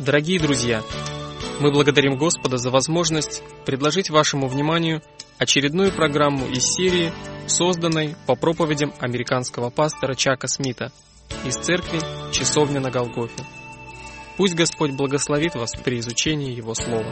Дорогие друзья, мы благодарим Господа за возможность предложить вашему вниманию очередную программу из серии, созданной по проповедям американского пастора Чака Смита из церкви «Часовня на Голгофе». Пусть Господь благословит вас при изучении Его Слова.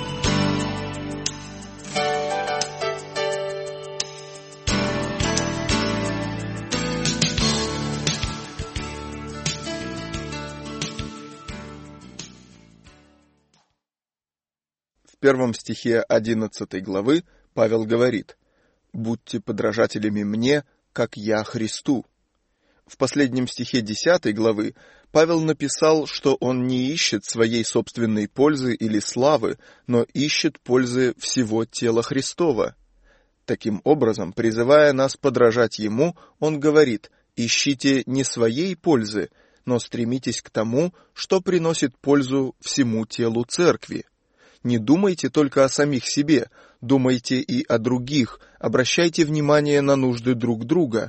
В первом стихе 11 главы Павел говорит: «Будьте подражателями мне, как я Христу». В последнем стихе 10 главы Павел написал, что он не ищет своей собственной пользы или славы, но ищет пользы всего тела Христова. Таким образом, призывая нас подражать ему, он говорит: ищите не своей пользы, но стремитесь к тому, что приносит пользу всему телу церкви. Не думайте только о самих себе, думайте и о других, обращайте внимание на нужды друг друга.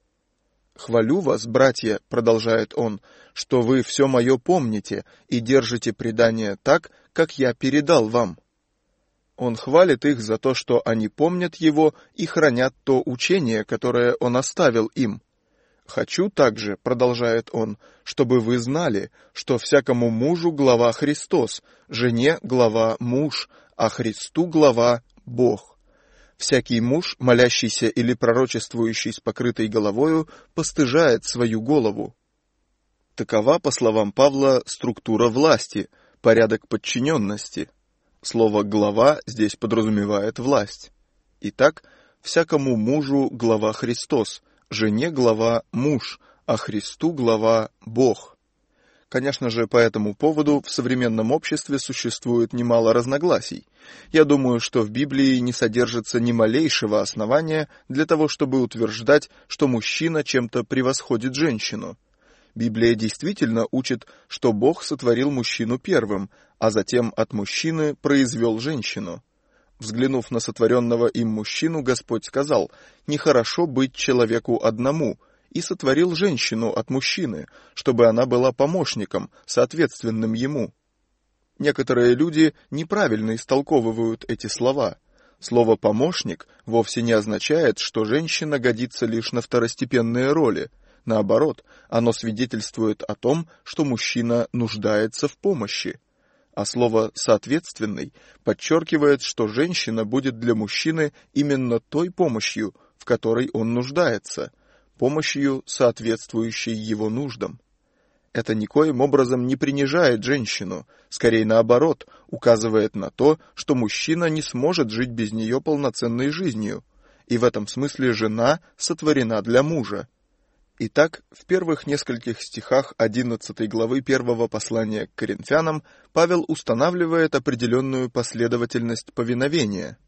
«Хвалю вас, братья», — продолжает он, — «что вы все мое помните и держите предание так, как я передал вам». Он хвалит их за то, что они помнят его и хранят то учение, которое он оставил им. «Хочу также», — продолжает он, — «чтобы вы знали, что всякому мужу глава Христос, жене глава муж, а Христу глава Бог. Всякий муж, молящийся или пророчествующий с покрытой головою, постыжает свою голову». Такова, по словам Павла, структура власти, порядок подчиненности. Слово «глава» здесь подразумевает власть. Итак, всякому мужу глава Христос, жене глава муж, а Христу глава Бог. Конечно же, по этому поводу в современном обществе существует немало разногласий. Я думаю, что в Библии не содержится ни малейшего основания для того, чтобы утверждать, что мужчина чем-то превосходит женщину. Библия действительно учит, что Бог сотворил мужчину первым, а затем от мужчины произвел женщину. Взглянув на сотворенного им мужчину, Господь сказал: «Нехорошо быть человеку одному», и сотворил женщину от мужчины, чтобы она была помощником, соответственным ему. Некоторые люди неправильно истолковывают эти слова. Слово «помощник» вовсе не означает, что женщина годится лишь на второстепенные роли. Наоборот, оно свидетельствует о том, что мужчина нуждается в помощи. А слово «соответственный» подчеркивает, что женщина будет для мужчины именно той помощью, в которой он нуждается, помощью, соответствующей его нуждам. Это никоим образом не принижает женщину, скорее наоборот, указывает на то, что мужчина не сможет жить без нее полноценной жизнью, и в этом смысле жена сотворена для мужа. Итак, в первых нескольких стихах 11 главы первого послания к Коринфянам Павел устанавливает определенную последовательность повиновения.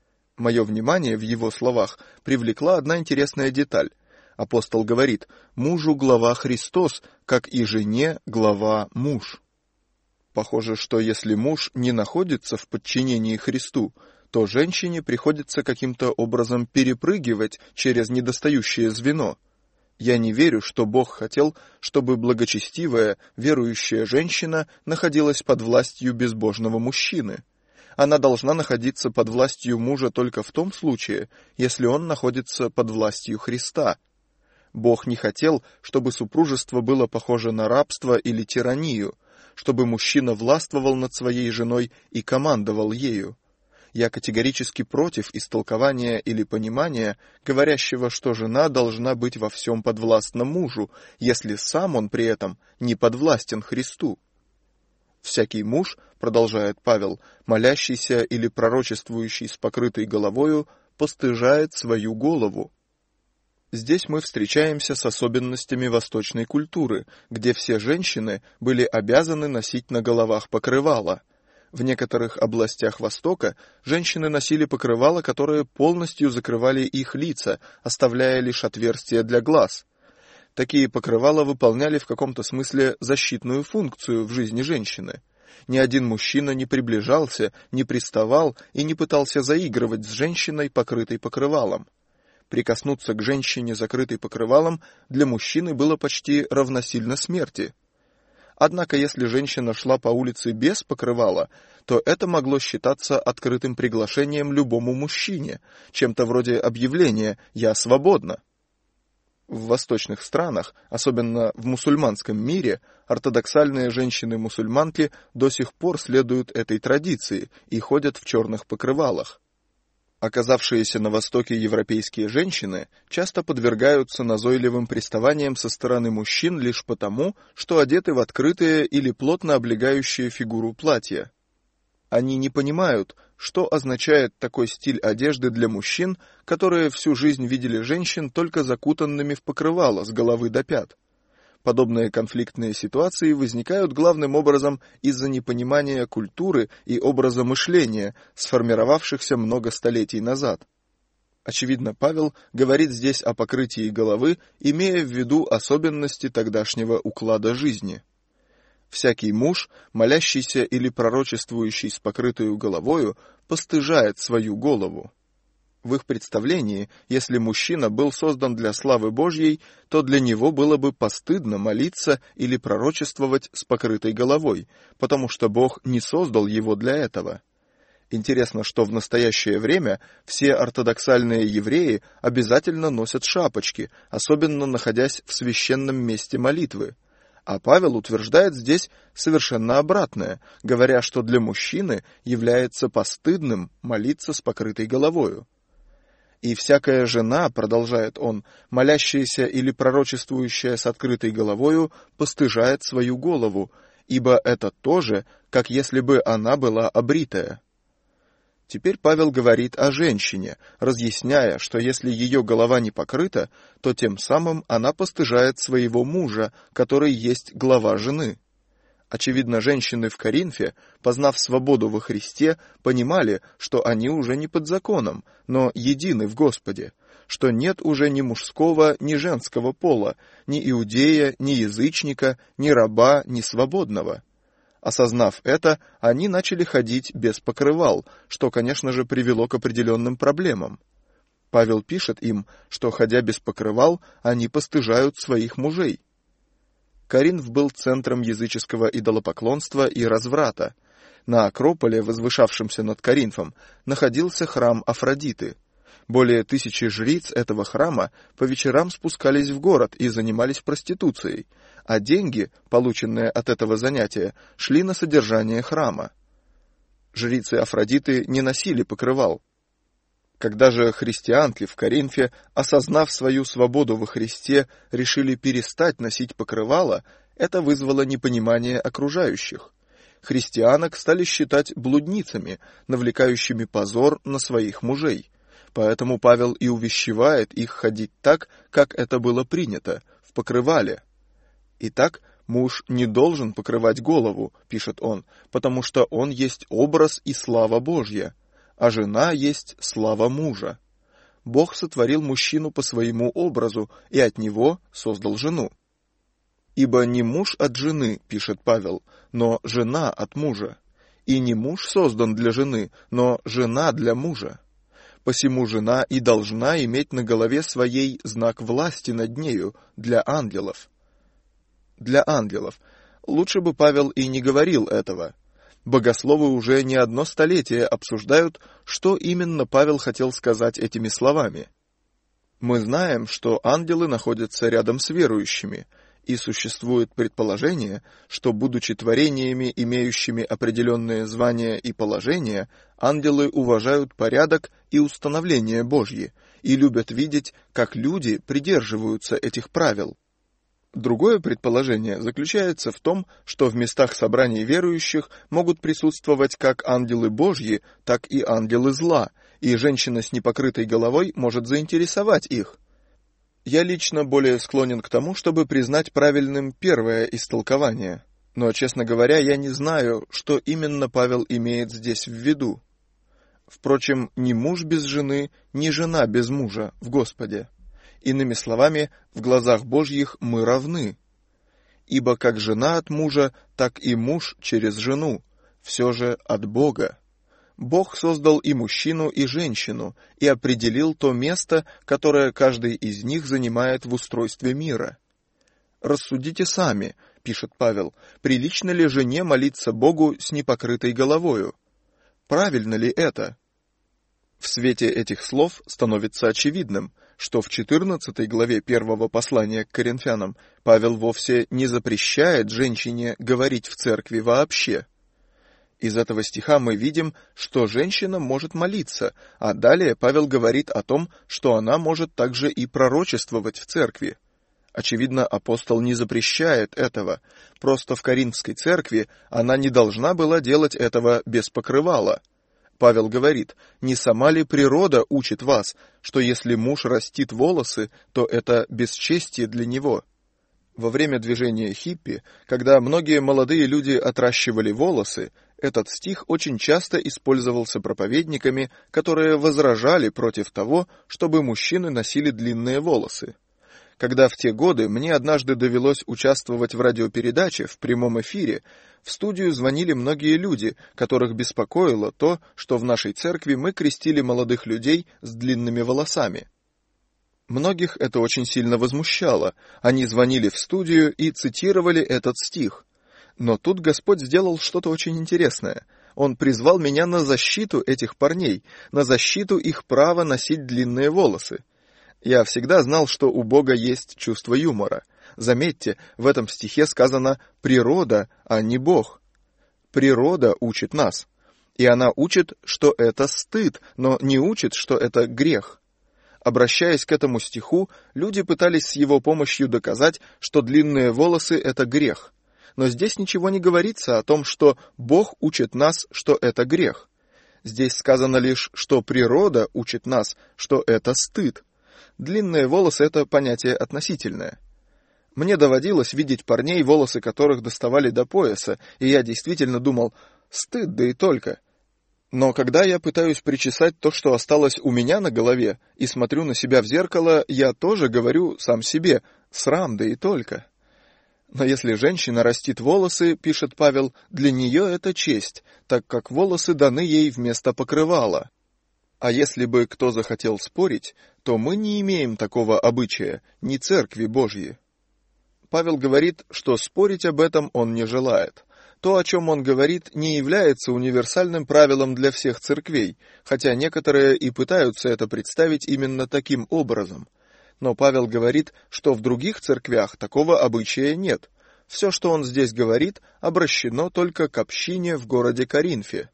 Мое внимание в его словах привлекла одна интересная деталь. Апостол говорит: «Мужу глава Христос, как и жене глава муж». Похоже, что если муж не находится в подчинении Христу, то женщине приходится каким-то образом перепрыгивать через недостающее звено. Я не верю, что Бог хотел, чтобы благочестивая, верующая женщина находилась под властью безбожного мужчины. Она должна находиться под властью мужа только в том случае, если он находится под властью Христа. Бог не хотел, чтобы супружество было похоже на рабство или тиранию, чтобы мужчина властвовал над своей женой и командовал ею. Я категорически против истолкования или понимания, говорящего, что жена должна быть во всем подвластна мужу, если сам он при этом не подвластен Христу. «Всякий муж, — продолжает Павел, — молящийся или пророчествующий с покрытой головою, постыжает свою голову». Здесь мы встречаемся с особенностями восточной культуры, где все женщины были обязаны носить на головах покрывало. В некоторых областях Востока женщины носили покрывала, которые полностью закрывали их лица, оставляя лишь отверстия для глаз. Такие покрывала выполняли в каком-то смысле защитную функцию в жизни женщины. Ни один мужчина не приближался, не приставал и не пытался заигрывать с женщиной, покрытой покрывалом. Прикоснуться к женщине, закрытой покрывалом, для мужчины было почти равносильно смерти. Однако, если женщина шла по улице без покрывала, то это могло считаться открытым приглашением любому мужчине, чем-то вроде объявления «я свободна». В восточных странах, особенно в мусульманском мире, ортодоксальные женщины-мусульманки до сих пор следуют этой традиции и ходят в черных покрывалах. Оказавшиеся на Востоке европейские женщины часто подвергаются назойливым приставаниям со стороны мужчин лишь потому, что одеты в открытые или плотно облегающие фигуру платья. Они не понимают, что означает такой стиль одежды для мужчин, которые всю жизнь видели женщин только закутанными в покрывало с головы до пят. Подобные конфликтные ситуации возникают главным образом из-за непонимания культуры и образа мышления, сформировавшихся много столетий назад. Очевидно, Павел говорит здесь о покрытии головы, имея в виду особенности тогдашнего уклада жизни. Всякий муж, молящийся или пророчествующий с покрытою головою, постыжает свою голову. В их представлении, если мужчина был создан для славы Божьей, то для него было бы постыдно молиться или пророчествовать с покрытой головой, потому что Бог не создал его для этого. Интересно, что в настоящее время все ортодоксальные евреи обязательно носят шапочки, особенно находясь в священном месте молитвы. А Павел утверждает здесь совершенно обратное, говоря, что для мужчины является постыдным молиться с покрытой головою. И всякая жена, продолжает он, молящаяся или пророчествующая с открытой головою, постыжает свою голову, ибо это то же, как если бы она была обритая. Теперь Павел говорит о женщине, разъясняя, что если ее голова не покрыта, то тем самым она постыжает своего мужа, который есть глава жены. Очевидно, женщины в Коринфе, познав свободу во Христе, понимали, что они уже не под законом, но едины в Господе, что нет уже ни мужского, ни женского пола, ни иудея, ни язычника, ни раба, ни свободного. Осознав это, они начали ходить без покрывал, что, конечно же, привело к определенным проблемам. Павел пишет им, что, ходя без покрывал, они постыжают своих мужей. Коринф был центром языческого идолопоклонства и разврата. На Акрополе, возвышавшемся над Коринфом, находился храм Афродиты. Более 1000 жриц этого храма по вечерам спускались в город и занимались проституцией, а деньги, полученные от этого занятия, шли на содержание храма. Жрицы Афродиты не носили покрывал. Когда же христианки в Коринфе, осознав свою свободу во Христе, решили перестать носить покрывало, это вызвало непонимание окружающих. Христианок стали считать блудницами, навлекающими позор на своих мужей. Поэтому Павел и увещевает их ходить так, как это было принято, в покрывале. Итак, муж не должен покрывать голову, пишет он, потому что он есть образ и слава Божья, а жена есть слава мужа. Бог сотворил мужчину по своему образу и от него создал жену. «Ибо не муж от жены, — пишет Павел, — но жена от мужа. И не муж создан для жены, но жена для мужа. Посему жена и должна иметь на голове своей знак власти над нею для ангелов». Для ангелов. Лучше бы Павел и не говорил этого. Богословы уже не одно столетие обсуждают, что именно Павел хотел сказать этими словами. Мы знаем, что ангелы находятся рядом с верующими, и существует предположение, что, будучи творениями, имеющими определенные звания и положения, ангелы уважают порядок и установления Божьи и любят видеть, как люди придерживаются этих правил. Другое предположение заключается в том, что в местах собраний верующих могут присутствовать как ангелы Божьи, так и ангелы зла, и женщина с непокрытой головой может заинтересовать их. Я лично более склонен к тому, чтобы признать правильным первое истолкование, но, честно говоря, я не знаю, что именно Павел имеет здесь в виду. Впрочем, ни муж без жены, ни жена без мужа в Господе. Иными словами, в глазах Божьих мы равны. Ибо как жена от мужа, так и муж через жену, все же от Бога. Бог создал и мужчину, и женщину, и определил то место, которое каждый из них занимает в устройстве мира. Рассудите сами, пишет Павел, прилично ли жене молиться Богу с непокрытой головою? Правильно ли это? В свете этих слов становится очевидным, что в 14 главе 1 послания к Коринфянам Павел вовсе не запрещает женщине говорить в церкви вообще. Из этого стиха мы видим, что женщина может молиться, а далее Павел говорит о том, что она может также и пророчествовать в церкви. Очевидно, апостол не запрещает этого, просто в Коринфской церкви она не должна была делать этого без покрывала. Павел говорит, не сама ли природа учит вас, что если муж растит волосы, то это бесчестие для него? Во время движения хиппи, когда многие молодые люди отращивали волосы, этот стих очень часто использовался проповедниками, которые возражали против того, чтобы мужчины носили длинные волосы. Когда в те годы мне однажды довелось участвовать в радиопередаче в прямом эфире, в студию звонили многие люди, которых беспокоило то, что в нашей церкви мы крестили молодых людей с длинными волосами. Многих это очень сильно возмущало. Они звонили в студию и цитировали этот стих. Но тут Господь сделал что-то очень интересное. Он призвал меня на защиту этих парней, на защиту их права носить длинные волосы. Я всегда знал, что у Бога есть чувство юмора. Заметьте, в этом стихе сказано «природа», а не Бог. Природа учит нас. И она учит, что это стыд, но не учит, что это грех. Обращаясь к этому стиху, люди пытались с его помощью доказать, что длинные волосы — это грех. Но здесь ничего не говорится о том, что Бог учит нас, что это грех. Здесь сказано лишь, что природа учит нас, что это стыд. Длинные волосы — это понятие относительное. Мне доводилось видеть парней, волосы которых доставали до пояса, и я действительно думал, стыд, да и только. Но когда я пытаюсь причесать то, что осталось у меня на голове, и смотрю на себя в зеркало, я тоже говорю сам себе, срам, да и только. Но если женщина растит волосы, пишет Павел, для нее это честь, так как волосы даны ей вместо покрывала. А если бы кто захотел спорить, то мы не имеем такого обычая, ни церкви Божьей. Павел говорит, что спорить об этом он не желает. То, о чем он говорит, не является универсальным правилом для всех церквей, хотя некоторые и пытаются это представить именно таким образом. Но Павел говорит, что в других церквях такого обычая нет. Все, что он здесь говорит, обращено только к общине в городе Коринфе.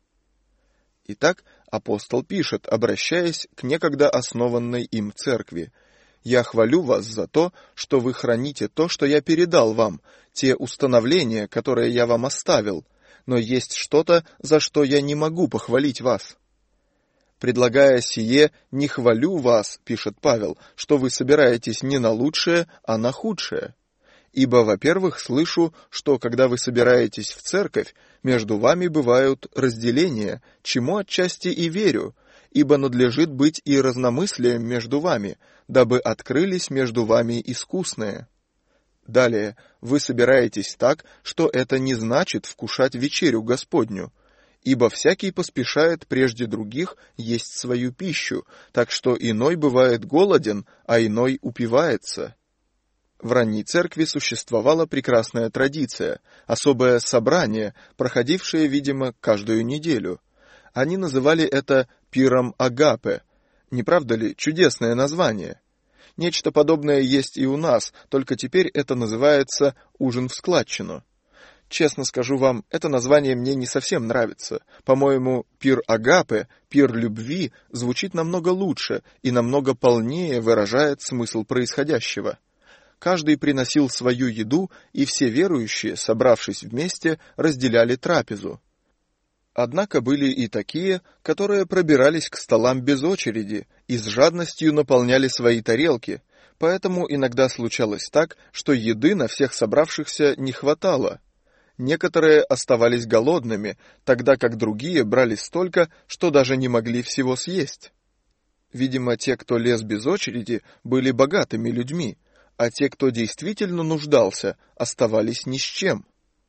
Итак, апостол пишет, обращаясь к некогда основанной им церкви: «Я хвалю вас за то, что вы храните то, что я передал вам, те установления, которые я вам оставил, но есть что-то, за что я не могу похвалить вас». «Предлагая сие, не хвалю вас, — пишет Павел, — что вы собираетесь не на лучшее, а на худшее. Ибо, во-первых, слышу, что, когда вы собираетесь в церковь, между вами бывают разделения, чему отчасти и верю, ибо надлежит быть и разномыслием между вами, дабы открылись между вами искусные. Далее, вы собираетесь так, что это не значит вкушать вечерю Господню, ибо всякий поспешает прежде других есть свою пищу, так что иной бывает голоден, а иной упивается». В ранней церкви существовала прекрасная традиция, особое собрание, проходившее, видимо, каждую неделю. Они называли это пиром агапе. Не правда ли чудесное название? Нечто подобное есть и у нас, только теперь это называется ужин в складчину. Честно скажу вам, это название мне не совсем нравится. По-моему, пир агапе, пир любви, звучит намного лучше и намного полнее выражает смысл происходящего. Каждый приносил свою еду, и все верующие, собравшись вместе, разделяли трапезу. Однако были и такие, которые пробирались к столам без очереди и с жадностью наполняли свои тарелки, поэтому иногда случалось так, что еды на всех собравшихся не хватало. Некоторые оставались голодными, тогда как другие брали столько, что даже не могли всего съесть. Видимо, те, кто лез без очереди, были богатыми людьми, а те, кто действительно нуждался, оставались ни с чем.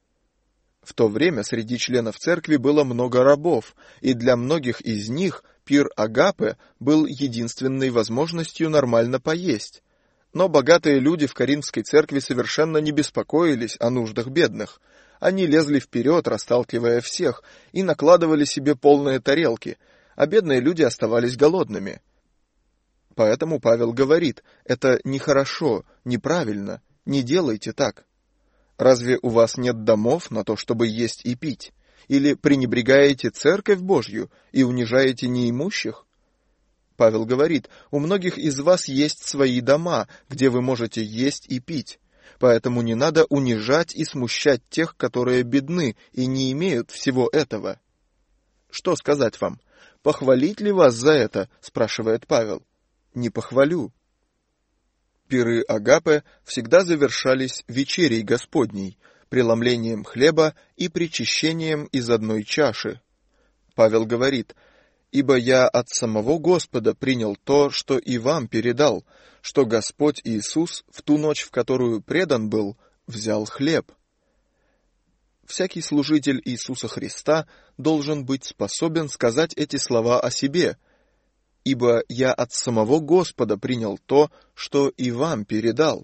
В то время среди членов церкви было много рабов, и для многих из них пир агапе был единственной возможностью нормально поесть. Но богатые люди в Коринфской церкви совершенно не беспокоились о нуждах бедных. Они лезли вперед, расталкивая всех, и накладывали себе полные тарелки, а бедные люди оставались голодными. Поэтому Павел говорит, это нехорошо, неправильно, не делайте так. Разве у вас нет домов на то, чтобы есть и пить? Или пренебрегаете церковь Божью и унижаете неимущих? Павел говорит, у многих из вас есть свои дома, где вы можете есть и пить. Поэтому не надо унижать и смущать тех, которые бедны и не имеют всего этого. Что сказать вам? Похвалить ли вас за это? Спрашивает Павел. Не похвалю. Пиры Агапе всегда завершались вечерей Господней, преломлением хлеба и причащением из одной чаши. Павел говорит, «Ибо я от самого Господа принял то, что и вам передал, что Господь Иисус в ту ночь, в которую предан был, взял хлеб». Всякий служитель Иисуса Христа должен быть способен сказать эти слова о себе, «Ибо я от самого Господа принял то, что и вам передал».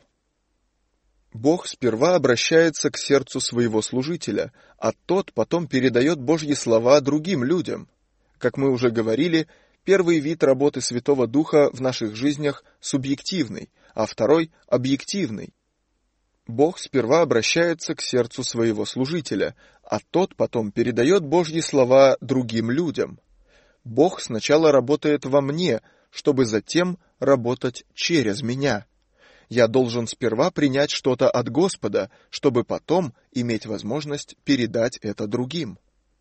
Бог сперва обращается к сердцу своего служителя, а тот потом передает Божьи слова другим людям. Как мы уже говорили, первый вид работы Святого Духа в наших жизнях субъективный, а второй — объективный. Бог сперва обращается к сердцу своего служителя, а тот потом передает Божьи слова другим людям. Бог сначала работает во мне, чтобы затем работать через меня. Я должен сперва принять что-то от Господа, чтобы потом иметь возможность передать это другим.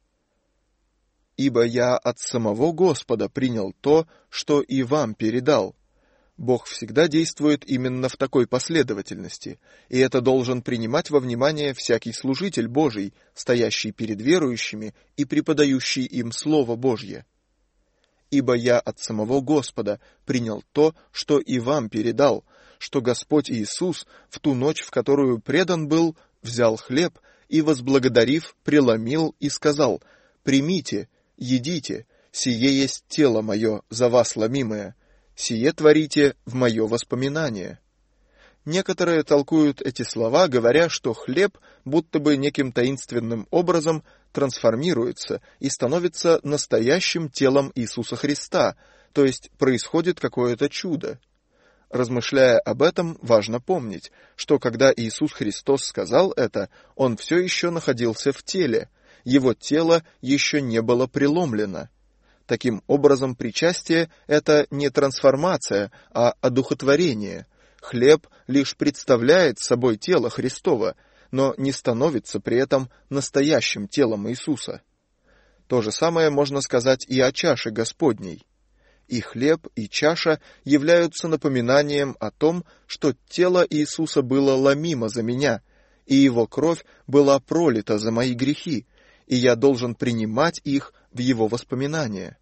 «Ибо я от самого Господа принял то, что и вам передал». Бог всегда действует именно в такой последовательности, и это должен принимать во внимание всякий служитель Божий, стоящий перед верующими и преподающий им Слово Божье. «Ибо я от самого Господа принял то, что и вам передал, что Господь Иисус в ту ночь, в которую предан был, взял хлеб и, возблагодарив, преломил и сказал: «Примите, едите, сие есть тело мое, за вас ломимое, сие творите в мое воспоминание». Некоторые толкуют эти слова, говоря, что хлеб будто бы неким таинственным образом трансформируется и становится настоящим телом Иисуса Христа, то есть происходит какое-то чудо. Размышляя об этом, важно помнить, что когда Иисус Христос сказал это, Он все еще находился в теле, Его тело еще не было преломлено. Таким образом, причастие — это не трансформация, а одухотворение. Хлеб лишь представляет собой тело Христово, но не становится при этом настоящим телом Иисуса. То же самое можно сказать и о чаше Господней. И хлеб, и чаша являются напоминанием о том, что тело Иисуса было ломимо за меня, и Его кровь была пролита за мои грехи, и я должен принимать их в Его воспоминания.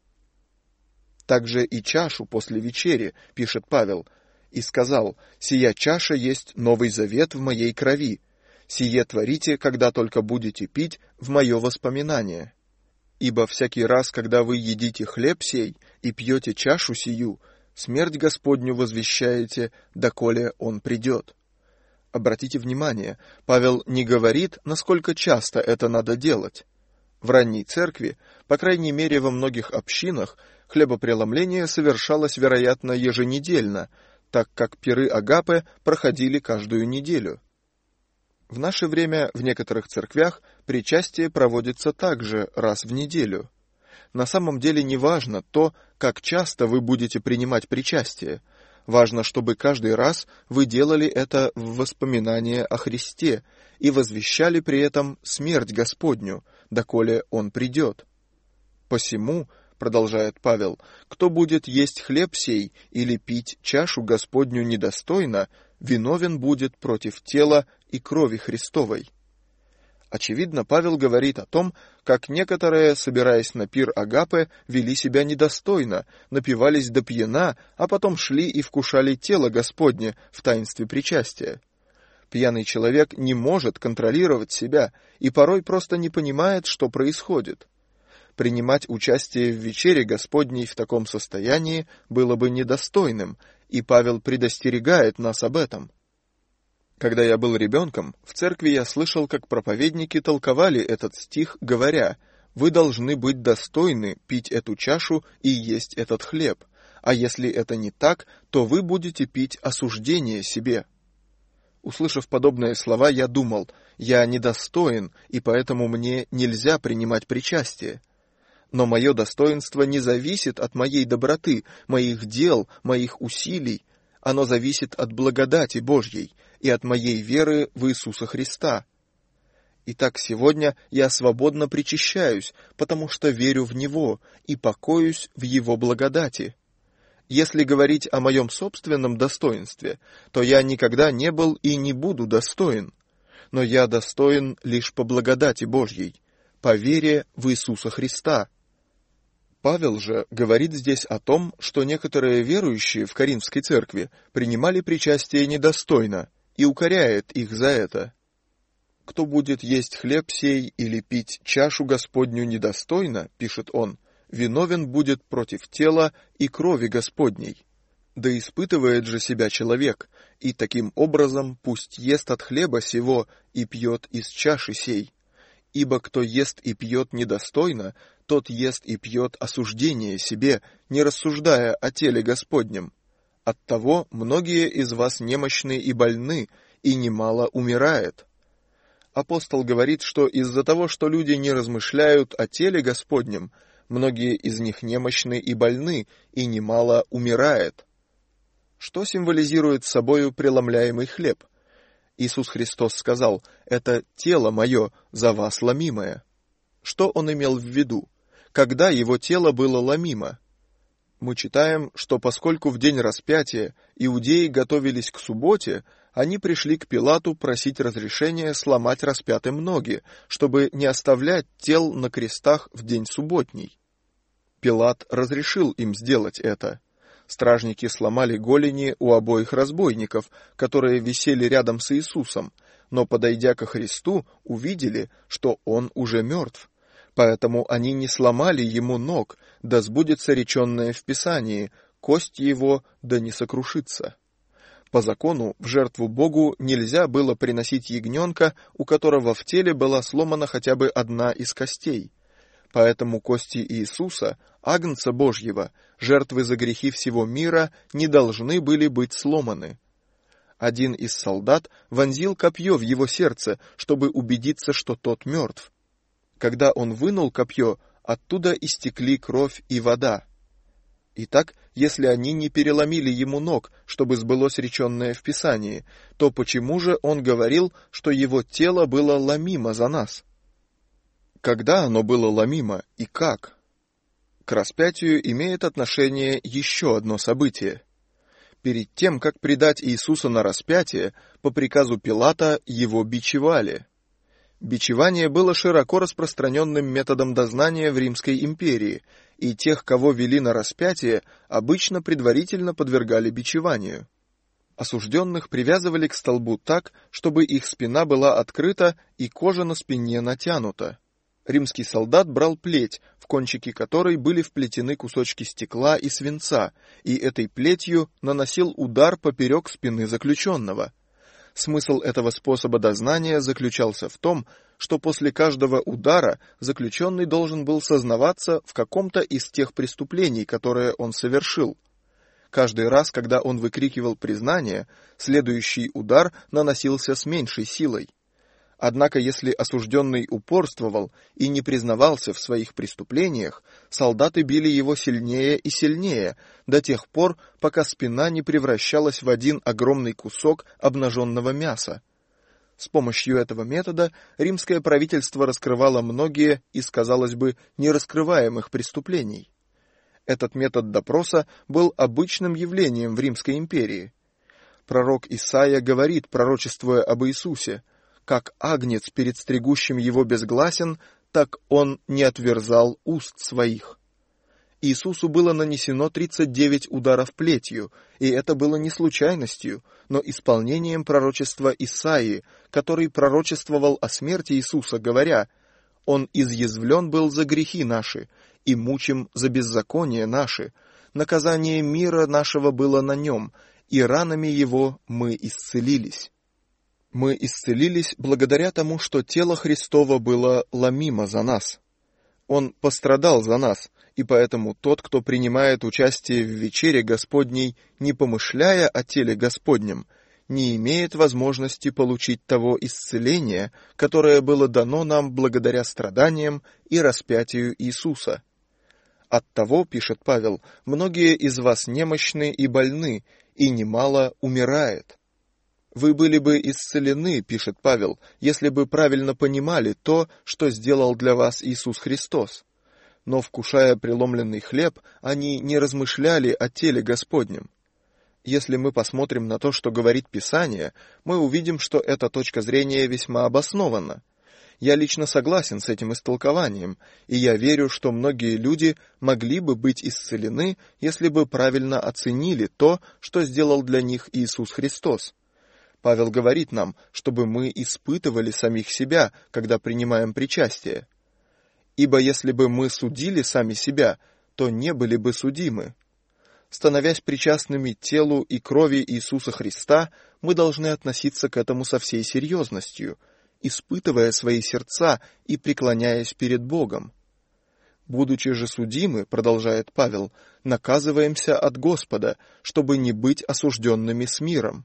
Также и чашу после вечери, пишет Павел, и сказал: «Сия чаша есть новый завет в моей крови. Сие творите, когда только будете пить, в мое воспоминание. Ибо всякий раз, когда вы едите хлеб сей и пьете чашу сию, смерть Господню возвещаете, доколе Он придет». Обратите внимание, Павел не говорит, насколько часто это надо делать. В ранней церкви, по крайней мере во многих общинах, хлебопреломление совершалось, вероятно, еженедельно, так как пиры Агапе проходили каждую неделю. В наше время в некоторых церквях причастие проводится также раз в неделю. На самом деле не важно то, как часто вы будете принимать причастие. Важно, чтобы каждый раз вы делали это в воспоминание о Христе и возвещали при этом смерть Господню, доколе Он придет. «Посему, — продолжает Павел, — кто будет есть хлеб сей или пить чашу Господню недостойно, виновен будет против тела и крови Христовой». Очевидно, Павел говорит о том, как некоторые, собираясь на пир Агапе, вели себя недостойно, напивались до пьяна, а потом шли и вкушали тело Господне в таинстве причастия. Пьяный человек не может контролировать себя и порой просто не понимает, что происходит. Принимать участие в вечере Господней в таком состоянии было бы недостойным, и Павел предостерегает нас об этом. Когда я был ребенком, в церкви я слышал, как проповедники толковали этот стих, говоря: «Вы должны быть достойны пить эту чашу и есть этот хлеб, а если это не так, то вы будете пить осуждение себе». Услышав подобные слова, я думал: я недостоин, и поэтому мне нельзя принимать причастие. Но мое достоинство не зависит от моей доброты, моих дел, моих усилий. Оно зависит от благодати Божьей и от моей веры в Иисуса Христа. Итак, сегодня я свободно причащаюсь, потому что верю в Него и покоюсь в Его благодати. Если говорить о моем собственном достоинстве, то я никогда не был и не буду достоин, но я достоин лишь по благодати Божьей, по вере в Иисуса Христа. Павел же говорит здесь о том, что некоторые верующие в Коринфской церкви принимали причастие недостойно, и укоряет их за это. «Кто будет есть хлеб сей или пить чашу Господню недостойно, — пишет он, — виновен будет против тела и крови Господней. Да испытывает же себя человек, и таким образом пусть ест от хлеба сего и пьет из чаши сей. Ибо кто ест и пьет недостойно, тот ест и пьет осуждение себе, не рассуждая о теле Господнем. Оттого многие из вас немощны и больны, и немало умирает». Апостол говорит, что из-за того, что люди не размышляют о теле Господнем, многие из них немощны и больны, и немало умирает. Что символизирует собою преломляемый хлеб? Иисус Христос сказал: «Это тело мое, за вас ломимое». Что он имел в виду? Когда его тело было ломимо? Мы читаем, что поскольку в день распятия иудеи готовились к субботе, они пришли к Пилату просить разрешения сломать распятым ноги, чтобы не оставлять тел на крестах в день субботний. Пилат разрешил им сделать это. Стражники сломали голени у обоих разбойников, которые висели рядом с Иисусом, но, подойдя ко Христу, увидели, что он уже мертв. Поэтому они не сломали ему ног, да сбудется реченное в Писании: «Кость его да не сокрушится». По закону в жертву Богу нельзя было приносить ягненка, у которого в теле была сломана хотя бы одна из костей. Поэтому кости Иисуса, Агнца Божьего, жертвы за грехи всего мира, не должны были быть сломаны. Один из солдат вонзил копье в его сердце, чтобы убедиться, что тот мертв. Когда он вынул копье, оттуда истекли кровь и вода. Итак, если они не переломили ему ног, чтобы сбылось реченное в Писании, то почему же он говорил, что его тело было ломимо за нас? Когда оно было ломимо и как? К распятию имеет отношение еще одно событие. Перед тем, как предать Иисуса на распятие, по приказу Пилата его бичевали. Бичевание было широко распространенным методом дознания в Римской империи, и тех, кого вели на распятие, обычно предварительно подвергали бичеванию. Осужденных привязывали к столбу так, чтобы их спина была открыта и кожа на спине натянута. Римский солдат брал плеть, в кончики которой были вплетены кусочки стекла и свинца, и этой плетью наносил удар поперек спины заключенного. Смысл этого способа дознания заключался в том, что после каждого удара заключенный должен был сознаваться в каком-то из тех преступлений, которые он совершил. Каждый раз, когда он выкрикивал признание, следующий удар наносился с меньшей силой. Однако, если осужденный упорствовал и не признавался в своих преступлениях, солдаты били его сильнее и сильнее, до тех пор, пока спина не превращалась в один огромный кусок обнаженного мяса. С помощью этого метода римское правительство раскрывало многие из, казалось бы, нераскрываемых преступлений. Этот метод допроса был обычным явлением в Римской империи. Пророк Исаия говорит, пророчествуя об Иисусе: «Как агнец перед стригущим его безгласен, так он не отверзал уст своих». Иисусу было нанесено 39 ударов плетью, и это было не случайностью, но исполнением пророчества Исаии, который пророчествовал о смерти Иисуса, говоря: «Он изъязвлен был за грехи наши, и мучим за беззакония наши, наказание мира нашего было на нем, и ранами его мы исцелились. Мы исцелились благодаря тому, что тело Христово было ломимо за нас. Он пострадал за нас, и поэтому тот, кто принимает участие в вечере Господней, не помышляя о теле Господнем, не имеет возможности получить того исцеления, которое было дано нам благодаря страданиям и распятию Иисуса. Оттого, пишет Павел, многие из вас немощны и больны, и немало умирает. Вы были бы исцелены, пишет Павел, если бы правильно понимали то, что сделал для вас Иисус Христос. Но, вкушая преломленный хлеб, они не размышляли о теле Господнем. Если мы посмотрим на то, что говорит Писание, мы увидим, что эта точка зрения весьма обоснована. Я лично согласен с этим истолкованием, и я верю, что многие люди могли бы быть исцелены, если бы правильно оценили то, что сделал для них Иисус Христос. Павел говорит нам, чтобы мы испытывали самих себя, когда принимаем причастие. Ибо если бы мы судили сами себя, то не были бы судимы. Становясь причастными телу и крови Иисуса Христа, мы должны относиться к этому со всей серьезностью, испытывая свои сердца и преклоняясь перед Богом. Будучи же судимы, продолжает Павел, наказываемся от Господа, чтобы не быть осужденными с миром.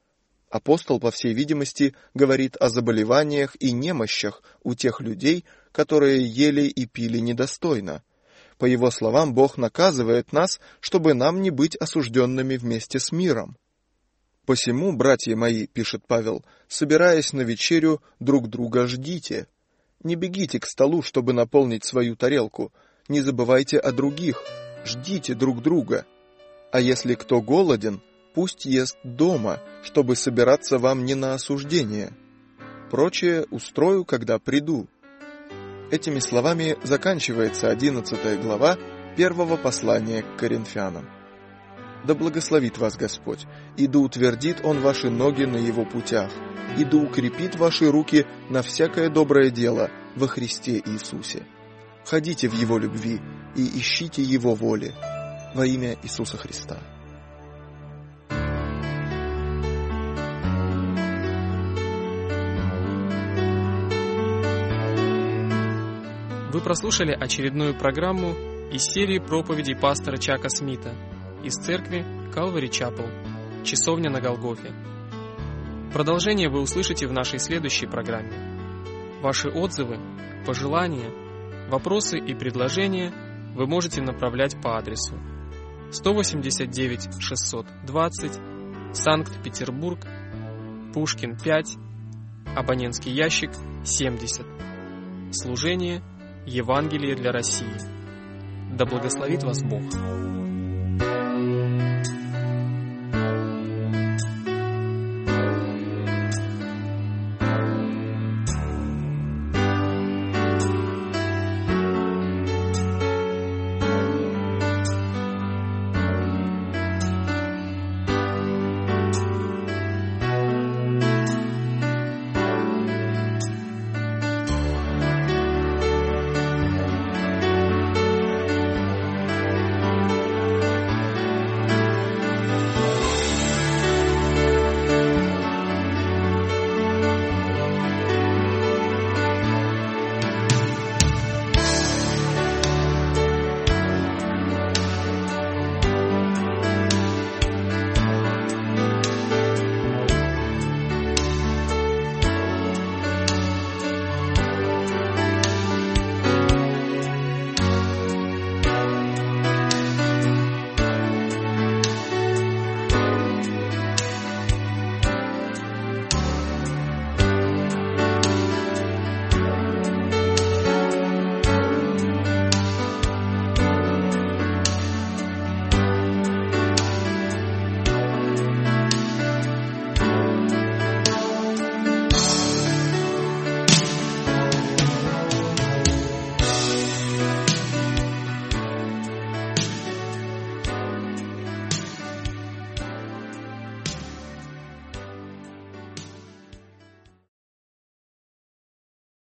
Апостол, по всей видимости, говорит о заболеваниях и немощах у тех людей, которые ели и пили недостойно. По его словам, Бог наказывает нас, чтобы нам не быть осужденными вместе с миром. «Посему, братья мои, — пишет Павел, — собираясь на вечерю, друг друга ждите. Не бегите к столу, чтобы наполнить свою тарелку. Не забывайте о других. Ждите друг друга. А если кто голоден, пусть ест дома, чтобы собираться вам не на осуждение. Прочее устрою, когда приду». Этими словами заканчивается 11 глава первого послания к Коринфянам. Да благословит вас Господь, и да утвердит Он ваши ноги на Его путях, и да укрепит ваши руки на всякое доброе дело во Христе Иисусе. Ходите в Его любви и ищите Его воли во имя Иисуса Христа. Вы прослушали очередную программу из серии проповедей пастора Чака Смита из церкви Calvary Chapel, Часовня на Голгофе. Продолжение вы услышите в нашей следующей программе. Ваши отзывы, пожелания, вопросы и предложения вы можете направлять по адресу 189 620, Санкт-Петербург, Пушкин 5, абонентский ящик 70. Служение Евангелие для России. Да благословит вас Бог.